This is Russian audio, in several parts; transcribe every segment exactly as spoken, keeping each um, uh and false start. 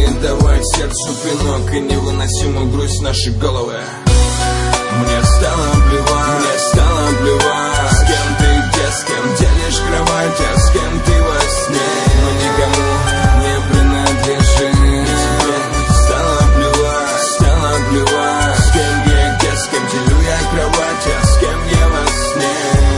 давать сердцу пинок и невыносимую грусть в нашей головы. Мне стало плевать, мне стало плевать, с кем ты, где, с кем делишь кровать, а с кем ты во сне, но никому не принадлежишь. Стало плевать, стало плевать, с кем, где, где, с кем делю я кровать, а с кем я во сне.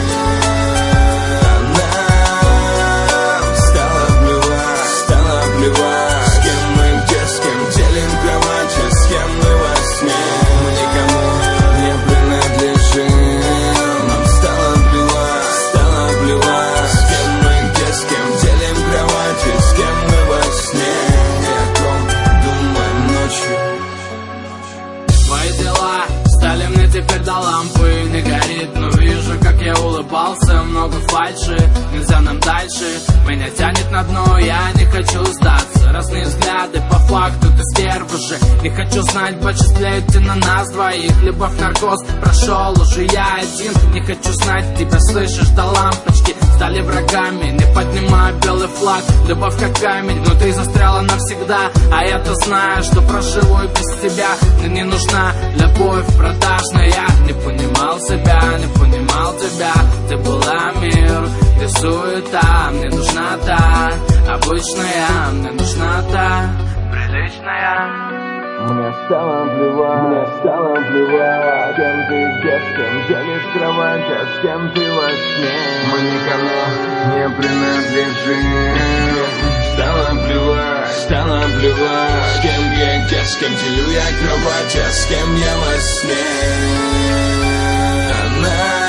Она стала плевать, стала плевать, с кем мы, где, с кем делим кровать, а с кем мы во сне. Мы никому не принадлежим. Нам стало плевать, стало плевать, с кем мы, где, с кем делим кровать, и с кем мы во сне. И о ком думаем ночью. Твои дела стали мне теперь до лампы, не горит, но вижу, как я улыбался. Много фальши, нельзя нам дальше. Меня тянет на дно, я не хочу сдаться. Разные взгляды, по факту ты стерва же. Не хочу знать, почислят ли на нас двоих. Любовь, наркоз, прошел уже я один. Не хочу знать, тебя слышишь до лампочки. Стали врагами, не поднимай белый флаг. Любовь как камень, внутри застряла навсегда. А я-то знаю, что проживу и без тебя. Мне не нужна любовь продажная. Не понимал себя, не понимал тебя. Ты была мир, где суета. Мне нужна та обычная, мне нужна та приличная. Мне стало плевать, мне стало плевать, с кем ты, где, с кем делишь кровать, а с кем ты во сне. Мы никому не принадлежим. Стало плевать, стало плевать, с кем, где, где, с кем делю я кровать, а с кем я во сне. Она